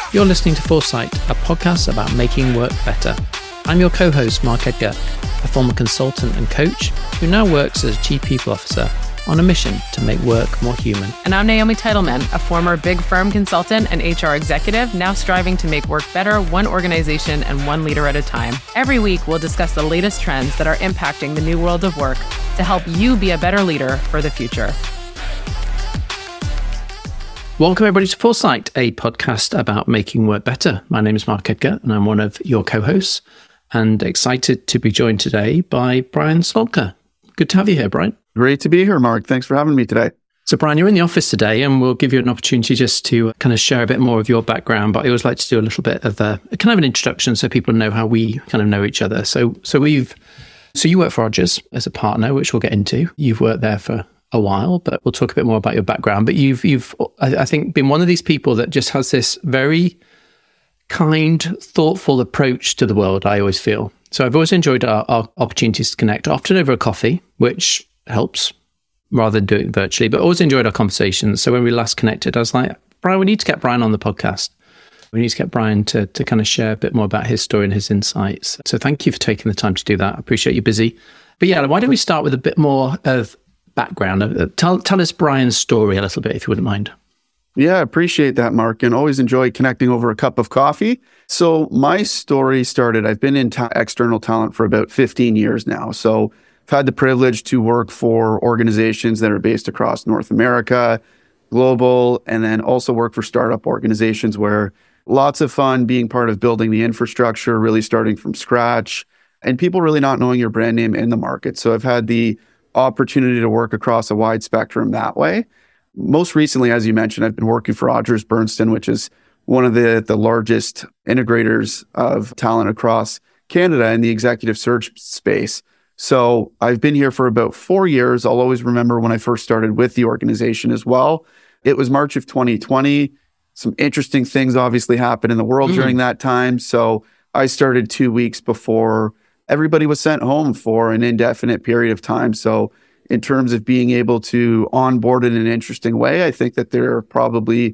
You're listening to Foresight, a podcast about making work better. I'm your co-host, Mark Edgar, a former consultant and coach who now works as a Chief People Officer on a mission to make work more human. And I'm Naomi Teitelman, a former big firm consultant and HR executive, now striving to make work better, one organization and one leader at a time. Every week, we'll discuss the latest trends that are impacting the new world of work to help you be a better leader for the future. Welcome everybody to Foresight, a podcast about making work better. My name is Mark Edgar and I'm one of your co-hosts and excited to be joined today by Brian Slodka. Good to have you here, Brian. Great to be here, Mark. Thanks for having me today. So Brian, you're in the office today and we'll give you an opportunity just to kind of share a bit more of your background, but I always like to do a little bit of a kind of an introduction so people know how we kind of know each other. So you work for Rogers as a partner, which we'll get into. You've worked there for a while, but we'll talk a bit more about your background. But you've I think been one of these people that just has this very kind, thoughtful approach to the world, I always feel. So I've always enjoyed our opportunities to connect, often over a coffee, which helps rather than doing it virtually, but always enjoyed our conversations. So when we last connected, I was like, Brian, we need to get Brian on the podcast. We need to get Brian to kind of share a bit more about his story and his insights. So thank you for taking the time to do that. I appreciate you're busy. But yeah, why don't we start with a bit more of background? Tell us Brian's story a little bit, if you wouldn't mind. Yeah, I appreciate that, Mark, and always enjoy connecting over a cup of coffee. So my story started, I've been in external talent for about 15 years now. So I've had the privilege to work for organizations that are based across North America, global, and then also work for startup organizations where lots of fun being part of building the infrastructure, really starting from scratch, and people really not knowing your brand name in the market. So I've had the opportunity to work across a wide spectrum that way. Most recently, as you mentioned, I've been working for Rogers Berntson, which is one of the largest integrators of talent across Canada in the executive search space. So I've been here for about 4 years. I'll always remember when I first started with the organization as well. It was March of 2020. Some interesting things obviously happened in the world during that time. So I started 2 weeks before everybody was sent home for an indefinite period of time. So in terms of being able to onboard in an interesting way, I think that there are probably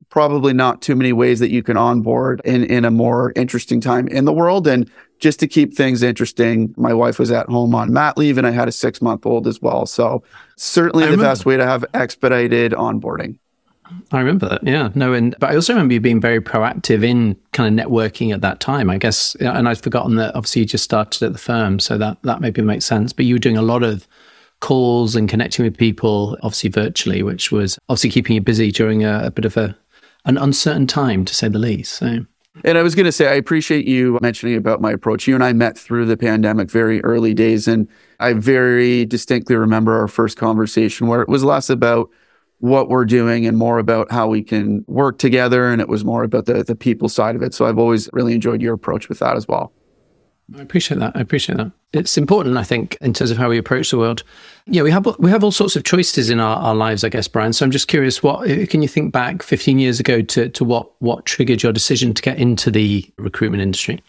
not too many ways that you can onboard in a more interesting time in the world. And just to keep things interesting, my wife was at home on mat leave and I had a 6-month-old as well. So certainly the best way to have expedited onboarding. I remember that, yeah. But I also remember you being very proactive in kind of networking at that time, I guess. And I'd forgotten that obviously you just started at the firm, so that maybe makes sense. But you were doing a lot of calls and connecting with people, obviously virtually, which was obviously keeping you busy during a bit of an uncertain time, to say the least. So. And I was going to say, I appreciate you mentioning about my approach. You and I met through the pandemic very early days, and I very distinctly remember our first conversation where it was less about what we're doing and more about how we can work together. And it was more about the people side of it. So I've always really enjoyed your approach with that as well. I appreciate that. It's important, I think, in terms of how we approach the world. Yeah, we have all sorts of choices in our lives, I guess, Brian. So I'm just curious, what can you think back 15 years ago to what triggered your decision to get into the recruitment industry?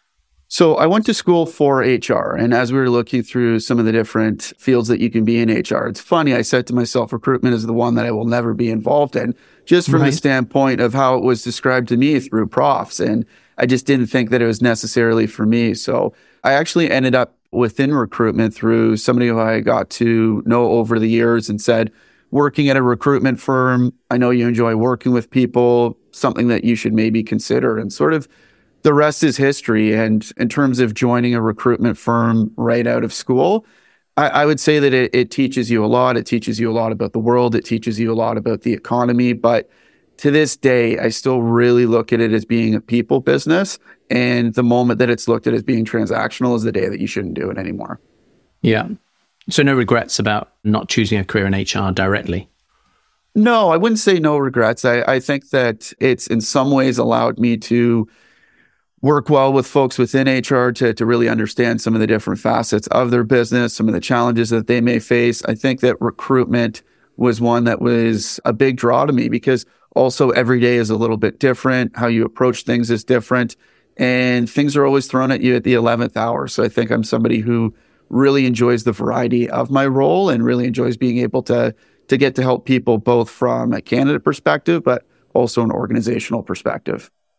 So I went to school for HR, and as we were looking through some of the different fields that you can be in HR, it's funny, I said to myself, recruitment is the one that I will never be involved in, just from the standpoint of how it was described to me through profs, and I just didn't think that it was necessarily for me. So I actually ended up within recruitment through somebody who I got to know over the years and said, working at a recruitment firm, I know you enjoy working with people, something that you should maybe consider, and sort of the rest is history. And in terms of joining a recruitment firm right out of school, I would say that it teaches you a lot. It teaches you a lot about the world. It teaches you a lot about the economy. But to this day, I still really look at it as being a people business. And the moment that it's looked at as being transactional is the day that you shouldn't do it anymore. Yeah. So no regrets about not choosing a career in HR directly? No, I wouldn't say no regrets. I think that it's in some ways allowed me to work well with folks within HR to really understand some of the different facets of their business, some of the challenges that they may face. I think that recruitment was one that was a big draw to me because also every day is a little bit different. How you approach things is different, and things are always thrown at you at the 11th hour. So I think I'm somebody who really enjoys the variety of my role and really enjoys being able to get to help people both from a candidate perspective, but also an organizational perspective.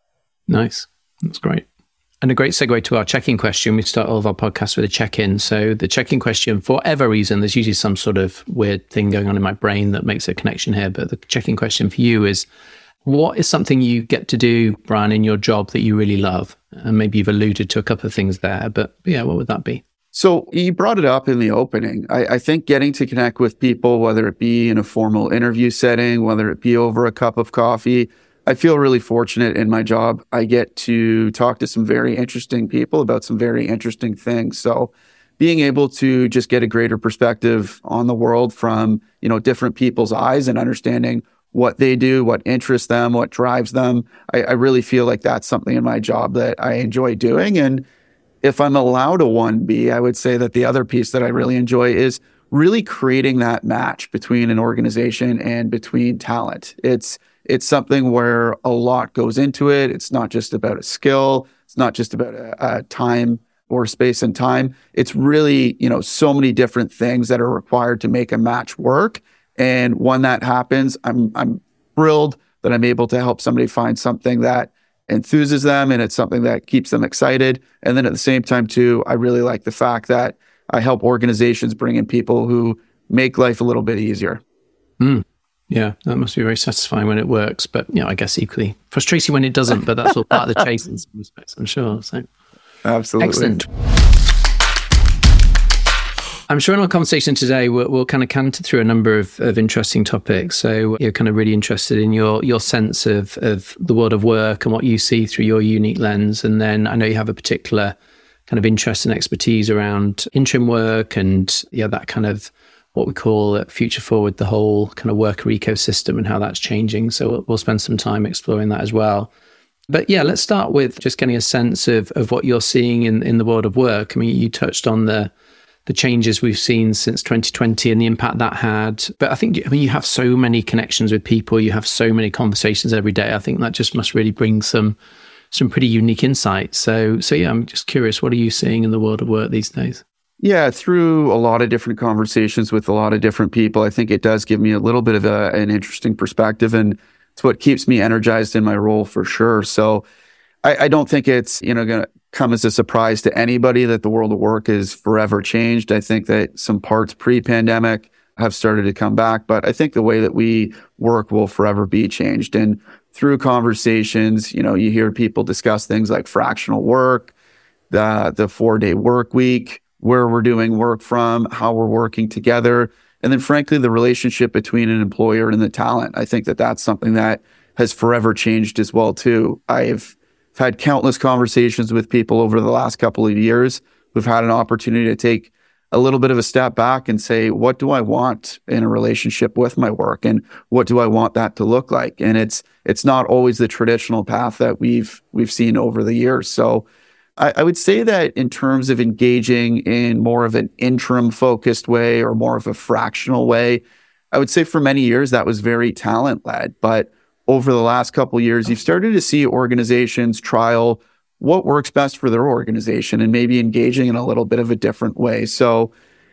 Nice. That's great. And a great segue to our check-in question. We start all of our podcasts with a check-in. So the check-in question, for whatever reason, there's usually some sort of weird thing going on in my brain that makes a connection here. But the check-in question for you is, what is something you get to do, Brian, in your job that you really love? And maybe you've alluded to a couple of things there, but yeah, what would that be? So you brought it up in the opening. I think getting to connect with people, whether it be in a formal interview setting, whether it be over a cup of coffee, I feel really fortunate in my job. I get to talk to some very interesting people about some very interesting things. So being able to just get a greater perspective on the world from, different people's eyes and understanding what they do, what interests them, what drives them. I really feel like that's something in my job that I enjoy doing. And if I'm allowed a 1B, I would say that the other piece that I really enjoy is really creating that match between an organization and between talent. It's something where a lot goes into it. It's not just about a skill. It's not just about a time or space and time. It's really, so many different things that are required to make a match work. And when that happens, I'm thrilled that I'm able to help somebody find something that enthuses them and it's something that keeps them excited. And then at the same time too, I really like the fact that I help organizations bring in people who make life a little bit easier. Yeah, that must be very satisfying when it works, but I guess equally frustrating when it doesn't, but that's all part of the chase in some respects, I'm sure. So absolutely. Excellent. I'm sure in our conversation today, we'll kind of canter through a number of interesting topics. So you're kind of really interested in your sense of the world of work and what you see through your unique lens. And then I know you have a particular kind of interest and expertise around interim work and that kind of what we call future forward, the whole kind of worker ecosystem and how that's changing. So we'll spend some time exploring that as well. But yeah, let's start with just getting a sense of what you're seeing in the world of work. I mean, you touched on the changes we've seen since 2020 and the impact that had. But I think, you have so many connections with people. You have so many conversations every day. I think that just must really bring some pretty unique insights. So yeah, I'm just curious, what are you seeing in the world of work these days? Yeah, through a lot of different conversations with a lot of different people, I think it does give me a little bit of an interesting perspective, and it's what keeps me energized in my role for sure. So I don't think it's going to come as a surprise to anybody that the world of work is forever changed. I think that some parts pre-pandemic have started to come back, but I think the way that we work will forever be changed. And through conversations, you hear people discuss things like fractional work, the 4-day work week, where we're doing work from, how we're working together, and then frankly, the relationship between an employer and the talent. I think that that's something that has forever changed as well too. I've had countless conversations with people over the last couple of years who've had an opportunity to take a little bit of a step back and say, what do I want in a relationship with my work? And what do I want that to look like? And it's not always the traditional path that we've seen over the years. So I would say that in terms of engaging in more of an interim focused way or more of a fractional way, I would say for many years that was very talent led. But over the last couple of years, you've started to see organizations trial what works best for their organization and maybe engaging in a little bit of a different way. So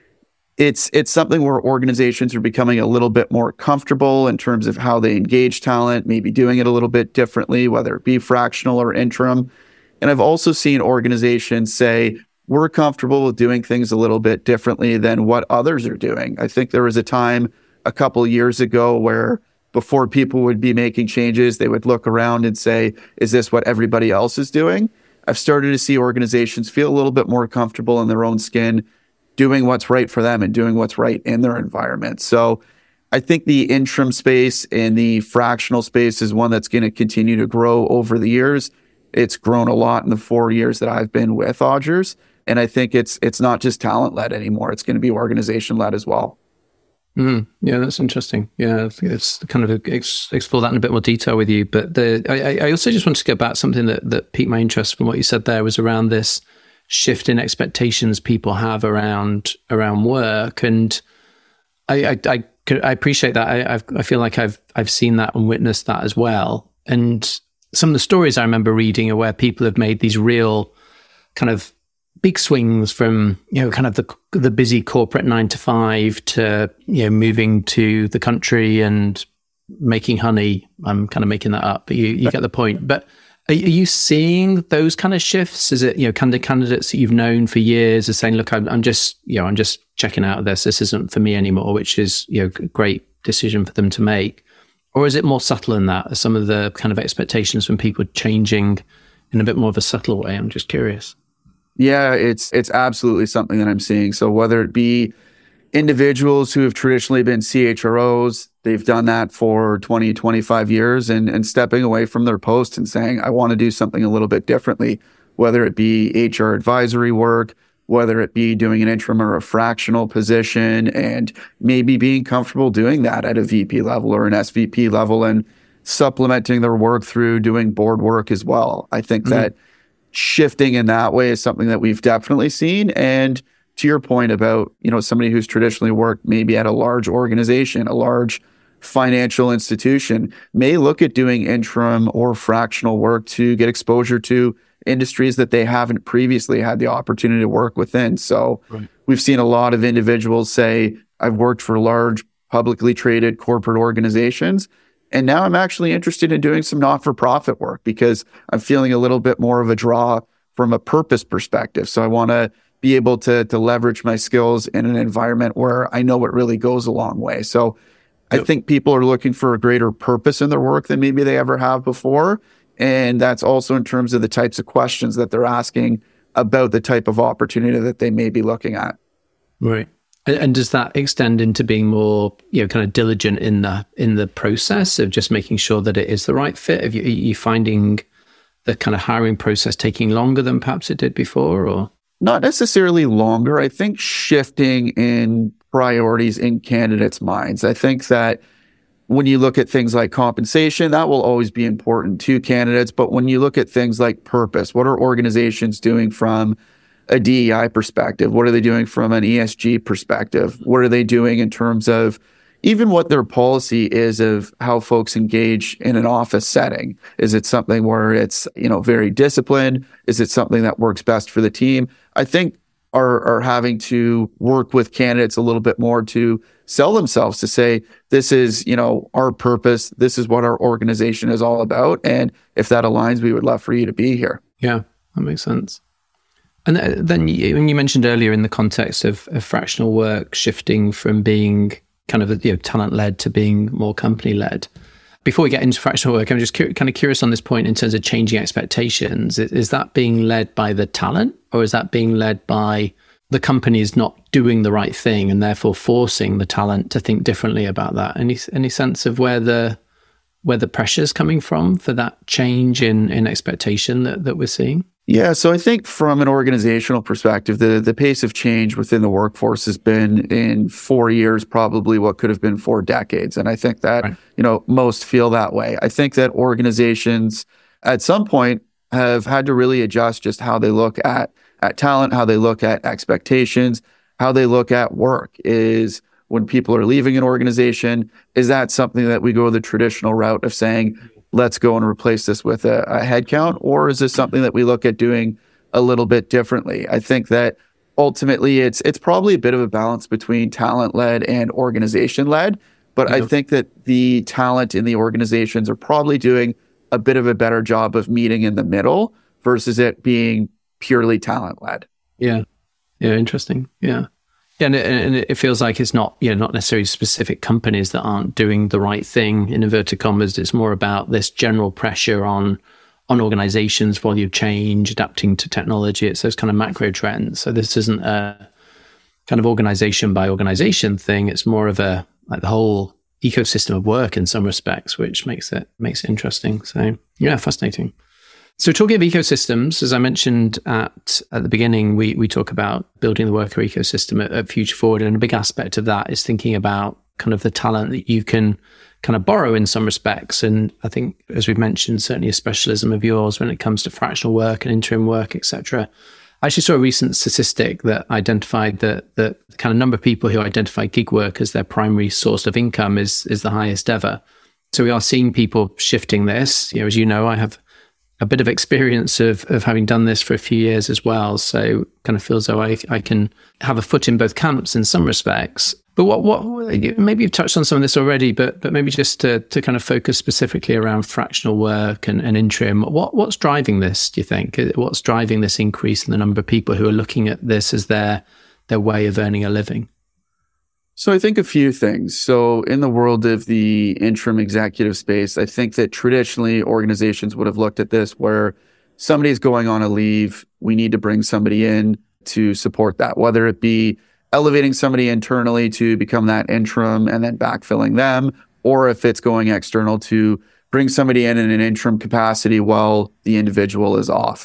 it's something where organizations are becoming a little bit more comfortable in terms of how they engage talent, maybe doing it a little bit differently, whether it be fractional or interim. And I've also seen organizations say, we're comfortable with doing things a little bit differently than what others are doing. I think there was a time a couple of years ago where before people would be making changes, they would look around and say, is this what everybody else is doing? I've started to see organizations feel a little bit more comfortable in their own skin, doing what's right for them and doing what's right in their environment. So I think the interim space and the fractional space is one that's going to continue to grow over the years. It's grown a lot in the 4 years that I've been with Odgers. And I think it's not just talent-led anymore. It's going to be organization-led as well. Yeah, that's interesting. Yeah, it's kind of explore that in a bit more detail with you. But I also just wanted to go back to something that piqued my interest from what you said there was around this shift in expectations people have around work. And I appreciate that. I feel like I've seen that and witnessed that as well. And some of the stories I remember reading are where people have made these real kind of big swings from, kind of the busy corporate 9 to 5 to, moving to the country and making honey. I'm kind of making that up, but you get the point. But Are you seeing those kind of shifts? Is it, kind of candidates that you've known for years are saying, look, I'm just checking out of this. This isn't for me anymore, which is, a great decision for them to make. Or is it more subtle than that? Are some of the kind of expectations from people changing in a bit more of a subtle way? I'm just curious. Yeah, it's absolutely something that I'm seeing. So whether it be individuals who have traditionally been CHROs, they've done that for 20, 25 years and stepping away from their post and saying, I want to do something a little bit differently, whether it be HR advisory work, whether it be doing an interim or a fractional position, and maybe being comfortable doing that at a VP level or an SVP level and supplementing their work through doing board work as well. I think that shifting in that way is something that we've definitely seen. And to your point about, somebody who's traditionally worked maybe at a large organization, a large financial institution, may look at doing interim or fractional work to get exposure to industries that they haven't previously had the opportunity to work within. So We've seen a lot of individuals say, I've worked for large publicly traded corporate organizations, and now I'm actually interested in doing some not-for-profit work because I'm feeling a little bit more of a draw from a purpose perspective. So I want to be able to leverage my skills in an environment where I know it really goes a long way. So I think people are looking for a greater purpose in their work than maybe they ever have before. And that's also in terms of the types of questions that they're asking about the type of opportunity that they may be looking at. Right. And does that extend into being more, kind of diligent in the process of just making sure that it is the right fit? Are you finding the kind of hiring process taking longer than perhaps it did before, or? Not necessarily longer. I think shifting in priorities in candidates' minds. I think that when you look at things like compensation, that will always be important to candidates. But when you look at things like purpose, what are organizations doing from a DEI perspective? What are they doing from an ESG perspective? What are they doing in terms of even what their policy is of how folks engage in an office setting? Is it something where it's, very disciplined? Is it something that works best for the team? I think are having to work with candidates a little bit more to sell themselves to say, this is, our purpose. This is what our organization is all about. And if that aligns, we would love for you to be here. Yeah, that makes sense. And then when you mentioned earlier in the context of fractional work shifting from being kind of talent-led to being more company-led. Before we get into fractional work, I'm just kind of curious on this point in terms of changing expectations. Is that being led by the talent, or is that being led by the companies not doing the right thing and therefore forcing the talent to think differently about that? Any sense of where the pressure's coming from for that change in expectation that we're seeing? Yeah, so I think from an organizational perspective, the pace of change within the workforce has been in 4 years, probably what could have been 4 decades. And I think that, most feel that way. I think that organizations at some point have had to really adjust just how they look at talent, how they look at expectations, how they look at work. Is when people are leaving an organization, is that something that we go the traditional route of saying, let's go and replace this with a headcount? Or is this something that we look at doing a little bit differently? I think that ultimately it's probably a bit of a balance between talent-led and organization-led. But I think that the talent in the organizations are probably doing a bit of a better job of meeting in the middle versus it being purely talent-led. Yeah. Yeah. Interesting. Yeah. Yeah, and it feels like it's not necessarily specific companies that aren't doing the right thing, in inverted commas. It's more about this general pressure on organizations, volume change, adapting to technology. It's those kind of macro trends. So this isn't a kind of organization by organization thing. It's more of the whole ecosystem of work in some respects, which makes it interesting. So yeah, fascinating. So talking of ecosystems, as I mentioned at the beginning, we talk about building the worker ecosystem at Future Forward, and a big aspect of that is thinking about kind of the talent that you can kind of borrow in some respects. And I think, as we've mentioned, certainly a specialism of yours when it comes to fractional work and interim work, etc. I actually saw a recent statistic that identified that the kind of number of people who identify gig work as their primary source of income is the highest ever. So we are seeing people shifting this. As you know, I have a bit of experience of having done this for a few years as well. So kind of feels though I can have a foot in both camps in some respects. But what maybe you've touched on some of this already, but maybe just to kind of focus specifically around fractional work and interim, what's driving this, do you think? What's driving this increase in the number of people who are looking at this as their way of earning a living? So I think a few things. So in the world of the interim executive space, I think that traditionally organizations would have looked at this where somebody's going on a leave, we need to bring somebody in to support that, whether it be elevating somebody internally to become that interim and then backfilling them, or if it's going external to bring somebody in an interim capacity while the individual is off.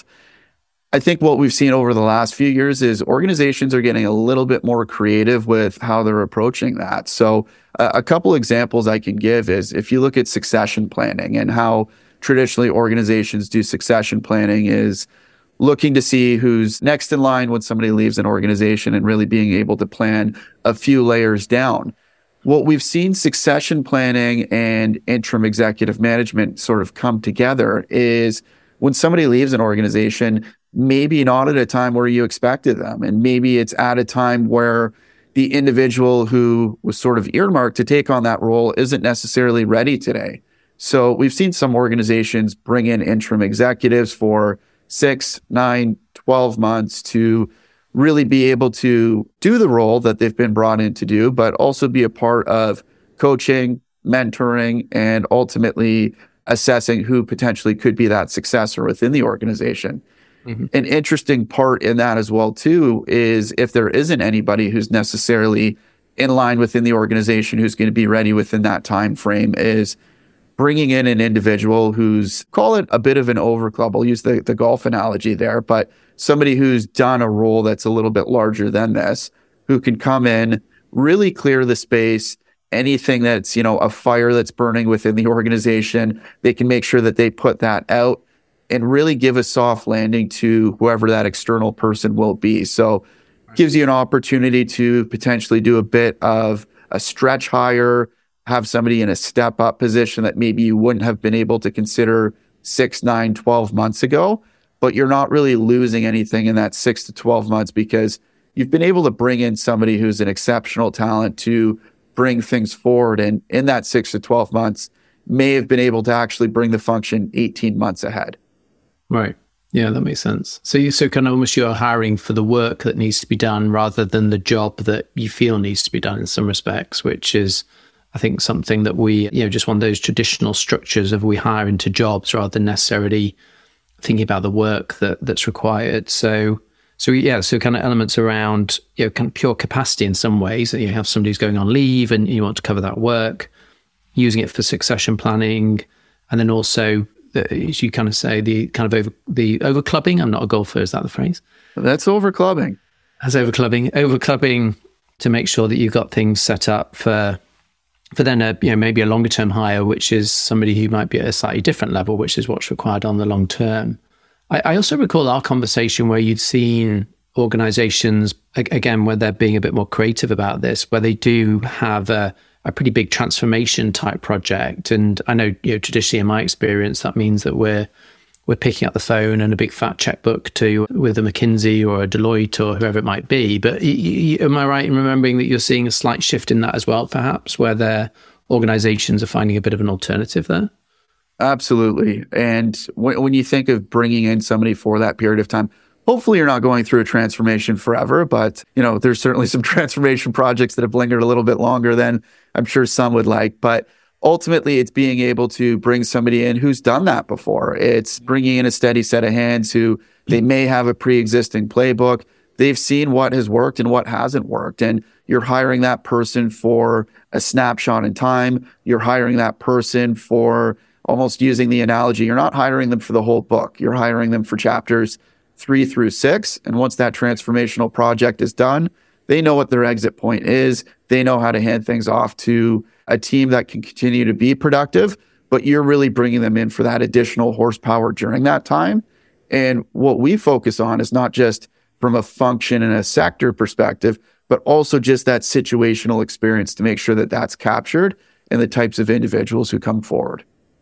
I think what we've seen over the last few years is organizations are getting a little bit more creative with how they're approaching that. So a couple examples I can give is if you look at succession planning and how traditionally organizations do succession planning is looking to see who's next in line when somebody leaves an organization and really being able to plan a few layers down. What we've seen succession planning and interim executive management sort of come together is when somebody leaves an organization, maybe not at a time where you expected them. And maybe it's at a time where the individual who was sort of earmarked to take on that role isn't necessarily ready today. So we've seen some organizations bring in interim executives for 6, 9, 12 months to really be able to do the role that they've been brought in to do, but also be a part of coaching, mentoring, and ultimately assessing who potentially could be that successor within the organization. Mm-hmm. An interesting part in that as well, too, is if there isn't anybody who's necessarily in line within the organization who's going to be ready within that time frame is bringing in an individual who's, call it a bit of an overclub. I'll use the golf analogy there, but somebody who's done a role that's a little bit larger than this, who can come in, really clear the space, anything that's, a fire that's burning within the organization, they can make sure that they put that out and really give a soft landing to whoever that external person will be. So gives you an opportunity to potentially do a bit of a stretch hire, have somebody in a step up position that maybe you wouldn't have been able to consider 6, 9, 12 months ago, but you're not really losing anything in that 6 to 12 months because you've been able to bring in somebody who's an exceptional talent to bring things forward. And in that 6 to 12 months may have been able to actually bring the function 18 months ahead. Right. Yeah, that makes sense. So kind of almost you're hiring for the work that needs to be done rather than the job that you feel needs to be done in some respects, which is, I think, something that we, just one of those traditional structures of we hire into jobs rather than necessarily thinking about the work that's required. So kind of elements around, kind of pure capacity in some ways, that you have somebody who's going on leave and you want to cover that work, using it for succession planning, and then also, as you kind of say, the kind of the overclubbing. I'm not a golfer, is that the phrase? That's overclubbing. That's overclubbing to make sure that you've got things set up for then maybe a longer term hire, which is somebody who might be at a slightly different level, which is what's required on the long term. I also recall our conversation where you'd seen organizations, again, where they're being a bit more creative about this, where they do have a pretty big transformation type project. And I know, traditionally in my experience, that means that we're picking up the phone and a big fat checkbook with a McKinsey or a Deloitte or whoever it might be. But am I right in remembering that you're seeing a slight shift in that as well, perhaps, where their organizations are finding a bit of an alternative there? Absolutely. And when you think of bringing in somebody for that period of time, hopefully you're not going through a transformation forever, but there's certainly some transformation projects that have lingered a little bit longer than I'm sure some would like. But ultimately, it's being able to bring somebody in who's done that before. It's bringing in a steady set of hands who they may have a pre-existing playbook. They've seen what has worked and what hasn't worked. And you're hiring that person for a snapshot in time. You're hiring that person for, almost using the analogy, you're not hiring them for the whole book. You're hiring them for chapters 3 through 6. And once that transformational project is done, they know what their exit point is. They know how to hand things off to a team that can continue to be productive, but you're really bringing them in for that additional horsepower during that time. And what we focus on is not just from a function and a sector perspective, but also just that situational experience to make sure that that's captured in the types of individuals who come forward.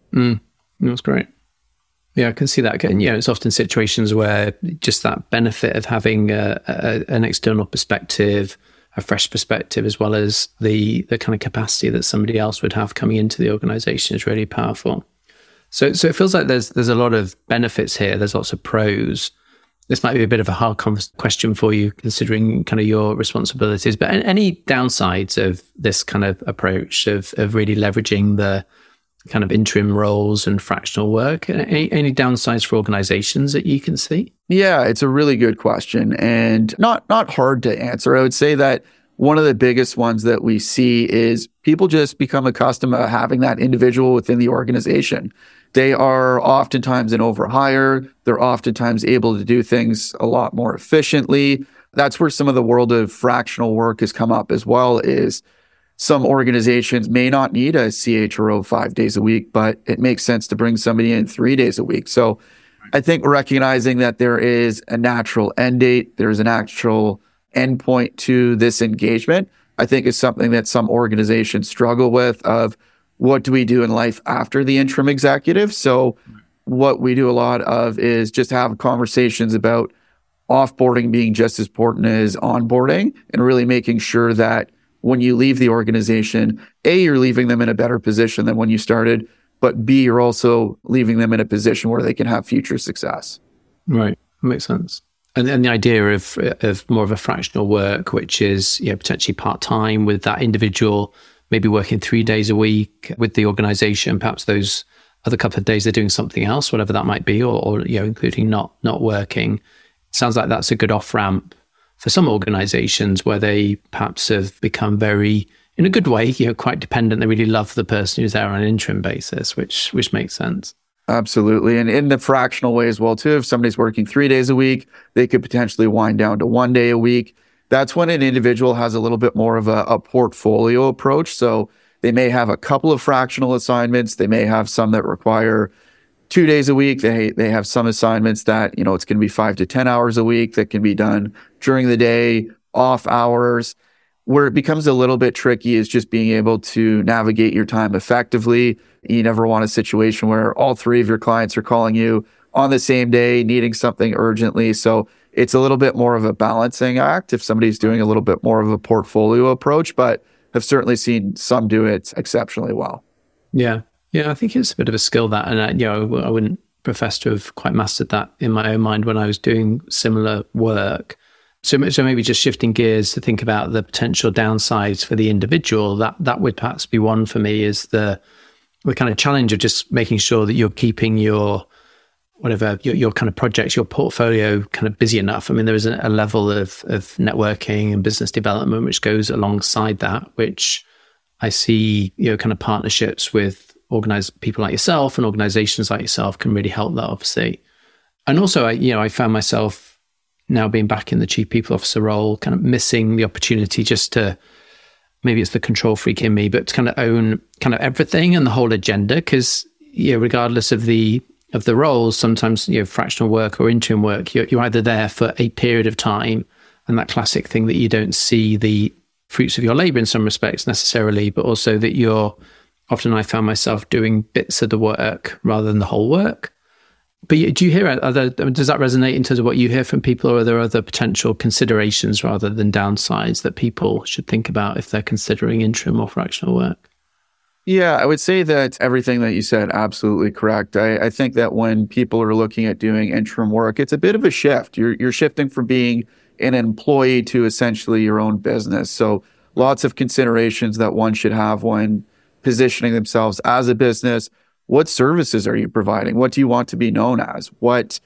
That's great. Yeah, I can see that. It's often situations where just that benefit of having an external perspective, a fresh perspective, as well as the kind of capacity that somebody else would have coming into the organization is really powerful. So it feels like there's a lot of benefits here. There's lots of pros. This might be a bit of a hard question for you, considering kind of your responsibilities, but any downsides of this kind of approach of really leveraging the kind of interim roles and fractional work? Any downsides for organizations that you can see? Yeah, it's a really good question and not hard to answer. I would say that one of the biggest ones that we see is people just become accustomed to having that individual within the organization. They are oftentimes an overhire. They're oftentimes able to do things a lot more efficiently. That's where some of the world of fractional work has come up as well, is some organizations may not need a CHRO 5 days a week, but it makes sense to bring somebody in 3 days a week. So I think recognizing that there is a natural end date, there's an actual endpoint to this engagement, I think is something that some organizations struggle with, of what do we do in life after the interim executive? So what we do a lot of is just have conversations about offboarding being just as important as onboarding, and really making sure that when you leave the organization, A, you're leaving them in a better position than when you started, but B, you're also leaving them in a position where they can have future success. Right. Makes sense. And the idea of more of a fractional work, which is potentially part-time with that individual, maybe working 3 days a week with the organization, perhaps those other couple of days they're doing something else, whatever that might be, or including not working. It sounds like that's a good off-ramp for some organizations where they perhaps have become very, in a good way, quite dependent. They really love the person who's there on an interim basis, which makes sense. Absolutely. And in the fractional way as well, too, if somebody's working 3 days a week, they could potentially wind down to 1 day a week. That's when an individual has a little bit more of a portfolio approach. So they may have a couple of fractional assignments. They may have some that require 2 days a week. They have some assignments that, it's going to be 5 to 10 hours a week that can be done during the day, off hours. Where it becomes a little bit tricky is just being able to navigate your time effectively. You never want a situation where all three of your clients are calling you on the same day, needing something urgently. So it's a little bit more of a balancing act if somebody's doing a little bit more of a portfolio approach, but have certainly seen some do it exceptionally well. Yeah. Yeah, I think it's a bit of a skill that, and I wouldn't profess to have quite mastered that in my own mind when I was doing similar work. So maybe just shifting gears to think about the potential downsides for the individual, that would perhaps be one for me, is the kind of challenge of just making sure that you're keeping your your kind of projects, your portfolio kind of busy enough. I mean, there is a level of networking and business development which goes alongside that, which I see, kind of partnerships with organized people like yourself and organizations like yourself can really help that, obviously. And also, I found myself now being back in the chief people officer role, kind of missing the opportunity just to, maybe it's the control freak in me, but to kind of own kind of everything and the whole agenda. Because, regardless of the roles, sometimes, fractional work or interim work, you're either there for a period of time, and that classic thing that you don't see the fruits of your labor in some respects necessarily, but also that often I found myself doing bits of the work rather than the whole work. But do you hear does that resonate in terms of what you hear from people, or are there other potential considerations rather than downsides that people should think about if they're considering interim or fractional work? Yeah, I would say that everything that you said, absolutely correct. I think that when people are looking at doing interim work, it's a bit of a shift. You're shifting from being an employee to essentially your own business. So lots of considerations that one should have when positioning themselves as a business. What services are you providing? What do you want to be known as? What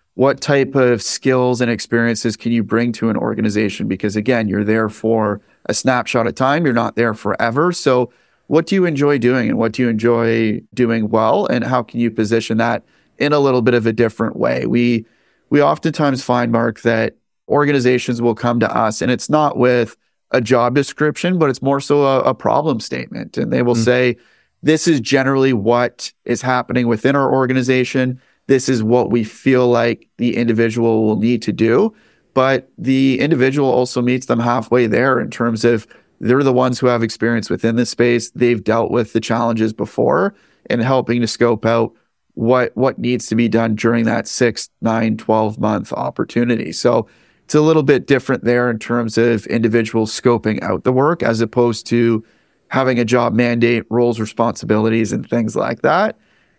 type of skills and experiences can you bring to an organization? Because again, you're there for a snapshot of time. You're not there forever. So what do you enjoy doing, and what do you enjoy doing well? And how can you position that in a little bit of a different way? We oftentimes find, Mark, that organizations will come to us, and it's not with a job description, but it's more so a problem statement. And they will say, this is generally what is happening within our organization. This is what we feel like the individual will need to do. But the individual also meets them halfway there in terms of they're the ones who have experience within this space. They've dealt with the challenges before, and helping to scope out what needs to be done during that 6, 9, 12-month opportunity. So it's a little bit different there in terms of individuals scoping out the work as opposed to having a job mandate, roles, responsibilities, and things like that.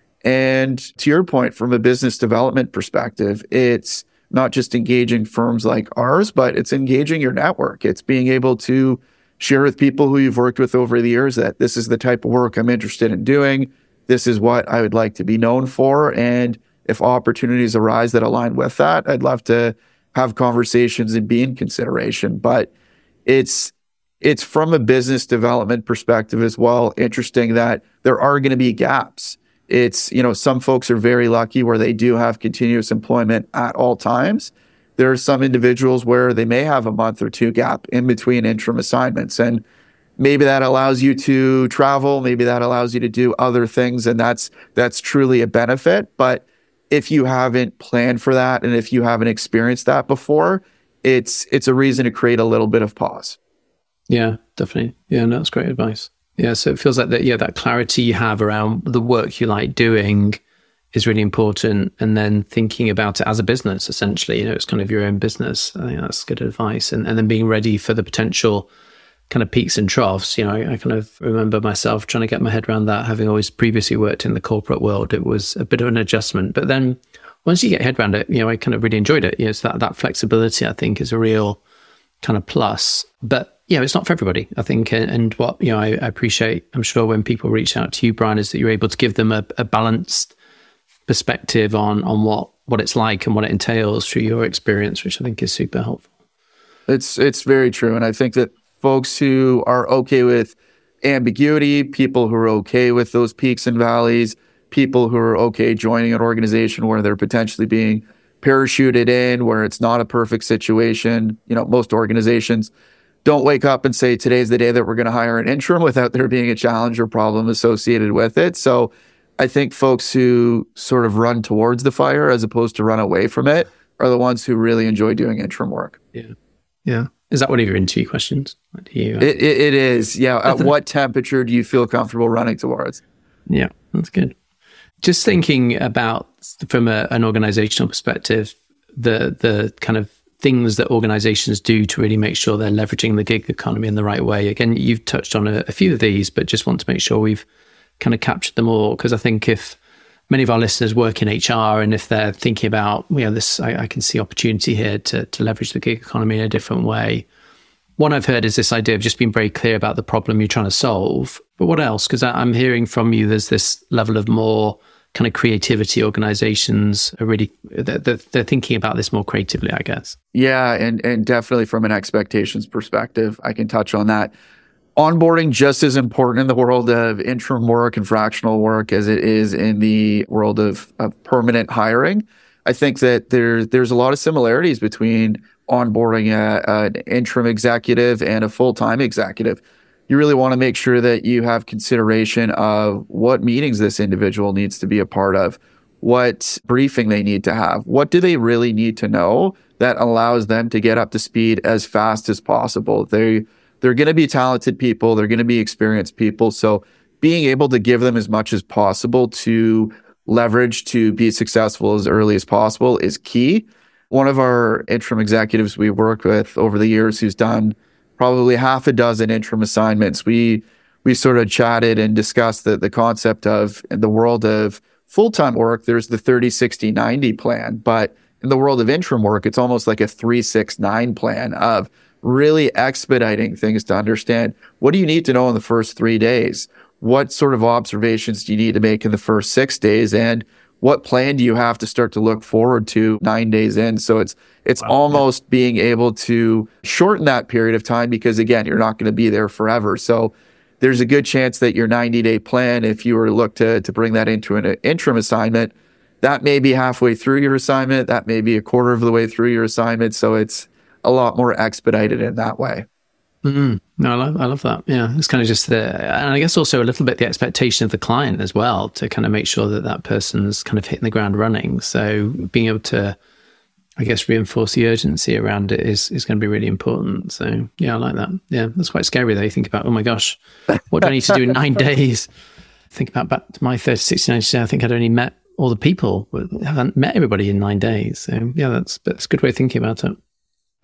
And to your point, from a business development perspective, it's not just engaging firms like ours, but it's engaging your network. It's being able to share with people who you've worked with over the years that this is the type of work I'm interested in doing. This is what I would like to be known for. And if opportunities arise that align with that, I'd love to have conversations and be in consideration. But it's from a business development perspective as well, interesting that there are going to be gaps. It's, some folks are very lucky where they do have continuous employment at all times. There are some individuals where they may have a month or two gap in between interim assignments. And maybe that allows you to travel. Maybe that allows you to do other things. And that's truly a benefit. But if you haven't planned for that and if you haven't experienced that before, it's a reason to create a little bit of pause. Yeah, definitely. Yeah, no, that's great advice. Yeah, so it feels like that clarity you have around the work you like doing is really important. And then thinking about it as a business, essentially, it's kind of your own business. I think that's good advice. And then being ready for the potential kind of peaks and troughs. I kind of remember myself trying to get my head around that, having always previously worked in the corporate world. It was a bit of an adjustment. But then once you get your head around it, I kind of really enjoyed it. So that flexibility, I think, is a real kind of plus. But it's not for everybody, I think. And what, I appreciate, I'm sure when people reach out to you, Brian, is that you're able to give them a balanced perspective on what it's like and what it entails through your experience, which I think is super helpful. It's very true. And I think that folks who are okay with ambiguity, people who are okay with those peaks and valleys, people who are okay joining an organization where they're potentially being parachuted in, where it's not a perfect situation. Most organizations don't wake up and say, today's the day that we're going to hire an interim without there being a challenge or problem associated with it. So I think folks who sort of run towards the fire as opposed to run away from it are the ones who really enjoy doing interim work. Yeah. Yeah. Is that one of your interview questions? It is. Yeah. At what temperature do you feel comfortable running towards? Yeah, that's good. Just thinking about, from an organizational perspective, the kind of things that organizations do to really make sure they're leveraging the gig economy in the right way. Again, you've touched on a few of these, but just want to make sure we've kind of captured them all. Because I think if many of our listeners work in HR and if they're thinking about, this, I can see opportunity here to leverage the gig economy in a different way. One I've heard is this idea of just being very clear about the problem you're trying to solve. But what else? Because I'm hearing from you, there's this level of more kind of creativity. Organizations are really, they're thinking about this more creatively, I guess. Yeah, and definitely from an expectations perspective, I can touch on that. Onboarding just as important in the world of interim work and fractional work as it is in the world of permanent hiring. I think that there's a lot of similarities between onboarding an interim executive and a full-time executive. You really want to make sure that you have consideration of what meetings this individual needs to be a part of, what briefing they need to have, what do they really need to know that allows them to get up to speed as fast as possible. They're going to be talented people. They're going to be experienced people. So being able to give them as much as possible to leverage to be successful as early as possible is key. One of our interim executives we worked with over the years who's done probably half a dozen interim assignments, we sort of chatted and discussed the concept of, in the world of full-time work, there's the 30-60-90 plan. But in the world of interim work, it's almost like a 3-6-9 plan of really expediting things to understand, what do you need to know in the first 3 days? What sort of observations do you need to make in the first 6 days? And what plan do you have to start to look forward to 9 days in? So it's almost being able to shorten that period of time because, again, you're not going to be there forever. So there's a good chance that your 90-day plan, if you were to look to bring that into an interim assignment, that may be halfway through your assignment. That may be a quarter of the way through your assignment. So it's a lot more expedited in that way. Mm-hmm. No, I love that. Yeah, it's kind of just and I guess also a little bit the expectation of the client as well, to kind of make sure that person's kind of hitting the ground running. So being able to, I guess, reinforce the urgency around it is going to be really important. So yeah, I like that. Yeah, that's quite scary though. You think about, oh my gosh, what do I need to do in 9 days? Think about back to my 30, 60, 90 days. I think I'd only met all the people, but I haven't met everybody in 9 days. So yeah, that's a good way of thinking about it.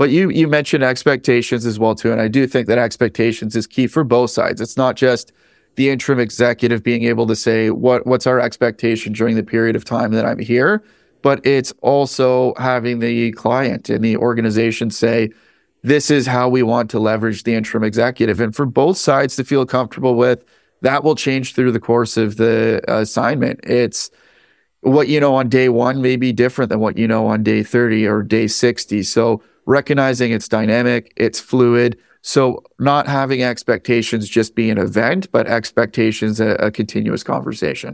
But you mentioned expectations as well too. And I do think that expectations is key for both sides. It's not just the interim executive being able to say, what's our expectation during the period of time that I'm here? But it's also having the client and the organization say, this is how we want to leverage the interim executive. And for both sides to feel comfortable with, that will change through the course of the assignment. It's what you know on day one may be different than what you know on day 30 or day 60. So recognizing it's dynamic, it's fluid. So not having expectations just be an event, but expectations a continuous conversation.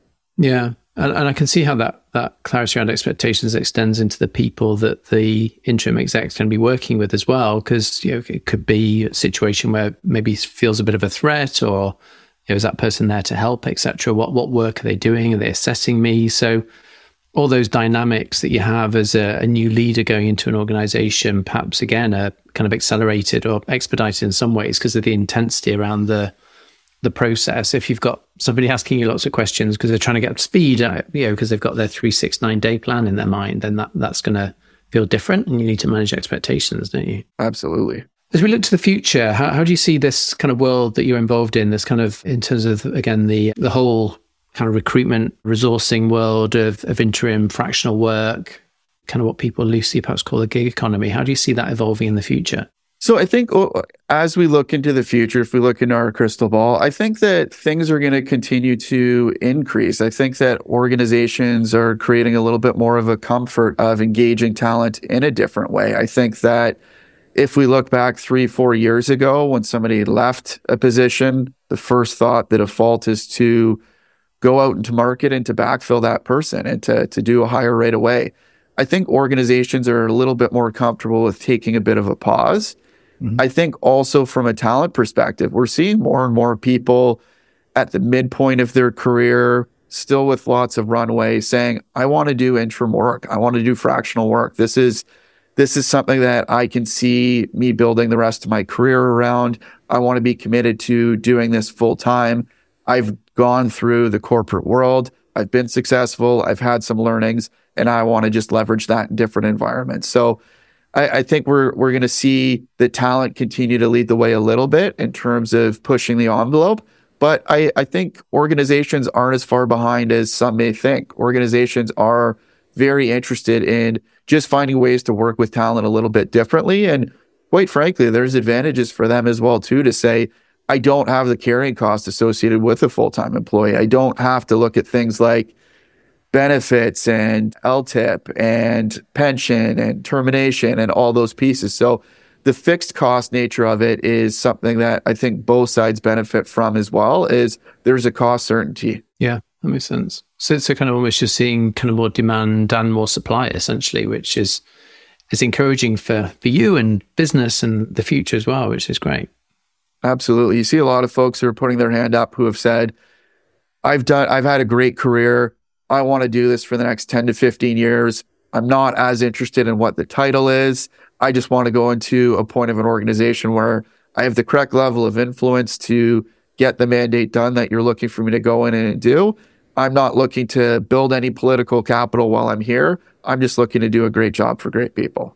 Yeah. And I can see how that clarity around expectations extends into the people that the interim exec's going to be working with as well, because it could be a situation where maybe feels a bit of a threat, or is that person there to help, etc. What work are they doing? Are they assessing me? So all those dynamics that you have as a new leader going into an organization, perhaps again are kind of accelerated or expedited in some ways because of the intensity around the process. If you've got somebody asking you lots of questions because they're trying to get up to speed, because they've got their 3, 6, 9 day plan in their mind, then that's going to feel different, and you need to manage expectations, don't you? Absolutely. As we look to the future, how do you see this kind of world that you're involved in, this kind of, in terms of, again, the whole kind of recruitment, resourcing world of interim fractional work, kind of what people loosely perhaps call the gig economy? How do you see that evolving in the future? So I think as we look into the future, if we look into our crystal ball, I think that things are going to continue to increase. I think that organizations are creating a little bit more of a comfort of engaging talent in a different way. I think that if we look back 3-4 years ago, when somebody left a position, the first thought, the default is to go out into market and to backfill that person and to do a hire right away. I think organizations are a little bit more comfortable with taking a bit of a pause. Mm-hmm. I think also from a talent perspective, we're seeing more and more people at the midpoint of their career, still with lots of runway, saying, I want to do interim work. I want to do fractional work. This is something that I can see me building the rest of my career around. I want to be committed to doing this full time. I've gone through the corporate world. I've been successful. I've had some learnings, and I want to just leverage that in different environments. So I think we're going to see the talent continue to lead the way a little bit in terms of pushing the envelope. But I think organizations aren't as far behind as some may think. Organizations are very interested in just finding ways to work with talent a little bit differently. And quite frankly, there's advantages for them as well, too, to say, I don't have the carrying cost associated with a full-time employee. I don't have to look at things like benefits and LTIP and pension and termination and all those pieces. So the fixed cost nature of it is something that I think both sides benefit from as well, is there's a cost certainty. Yeah, that makes sense. So it's kind of almost just seeing kind of more demand and more supply, essentially, which is encouraging for you and business and the future as well, which is great. Absolutely. You see a lot of folks who are putting their hand up who have said, I've had a great career. I want to do this for the next 10 to 15 years. I'm not as interested in what the title is. I just want to go into a point of an organization where I have the correct level of influence to get the mandate done that you're looking for me to go in and do. I'm not looking to build any political capital while I'm here. I'm just looking to do a great job for great people.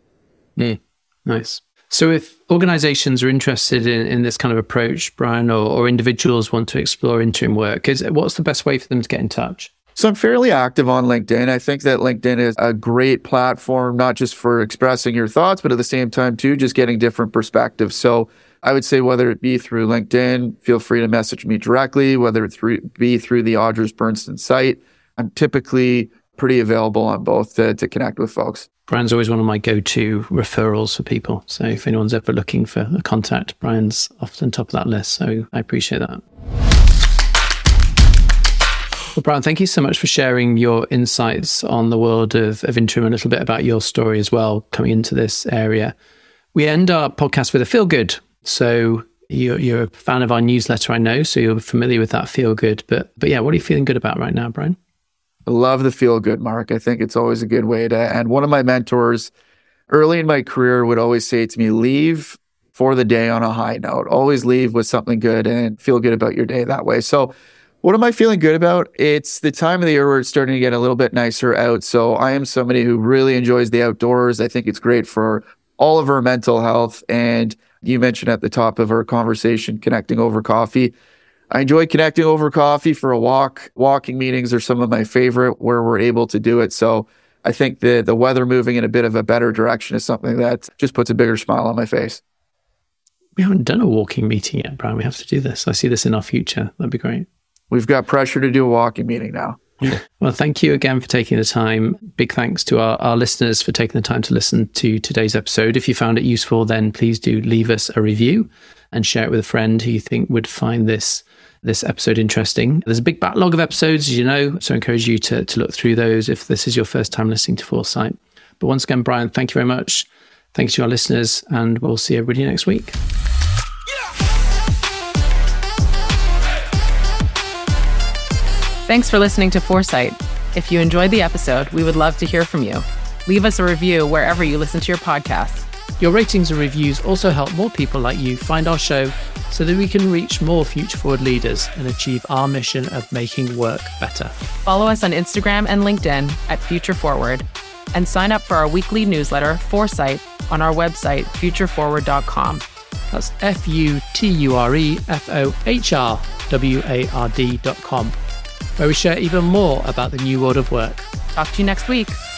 Nice. So if organizations are interested in this kind of approach, Brian, or individuals want to explore interim work, what's the best way for them to get in touch? So I'm fairly active on LinkedIn. I think that LinkedIn is a great platform, not just for expressing your thoughts, but at the same time, too, just getting different perspectives. So I would say whether it be through LinkedIn, feel free to message me directly, whether it be through the Odgers Berndtson site. I'm typically pretty available on both to connect with folks. Brian's always one of my go-to referrals for people. So if anyone's ever looking for a contact, Brian's often top of that list. So I appreciate that. Well, Brian, thank you so much for sharing your insights on the world of interim, and a little bit about your story as well, coming into this area. We end our podcast with a feel good. So you're a fan of our newsletter, I know, so you're familiar with that feel good. But yeah, what are you feeling good about right now, Brian? I love the feel good, Mark. I think it's always a good way to, and one of my mentors early in my career would always say to me, leave for the day on a high note. Always leave with something good and feel good about your day that way. So what am I feeling good about? It's the time of the year where it's starting to get a little bit nicer out. So I am somebody who really enjoys the outdoors. I think it's great for all of our mental health. And you mentioned at the top of our conversation, connecting over coffee. I enjoy connecting over coffee for a walk. Walking meetings are some of my favorite where we're able to do it. So I think the weather moving in a bit of a better direction is something that just puts a bigger smile on my face. We haven't done a walking meeting yet, Brian. We have to do this. I see this in our future. That'd be great. We've got pressure to do a walking meeting now. Well, thank you again for taking the time. Big thanks to our listeners for taking the time to listen to today's episode. If you found it useful, then please do leave us a review and share it with a friend who you think would find this episode interesting. There's a big backlog of episodes, as you know, so I encourage you to look through those if this is your first time listening to Foresight. But once again, Brian, thank you very much. Thanks to our listeners, and we'll see everybody next week. Thanks for listening to Foresight. If you enjoyed the episode, we would love to hear from you. Leave us a review wherever you listen to your podcasts. Your ratings and reviews also help more people like you find our show so that we can reach more future-forward leaders and achieve our mission of making work better. Follow us on Instagram and LinkedIn at Future Forward, and sign up for our weekly newsletter, Foresight, on our website, futureforward.com. That's FUTUREFOHRWARD.com, where we share even more about the new world of work. Talk to you next week.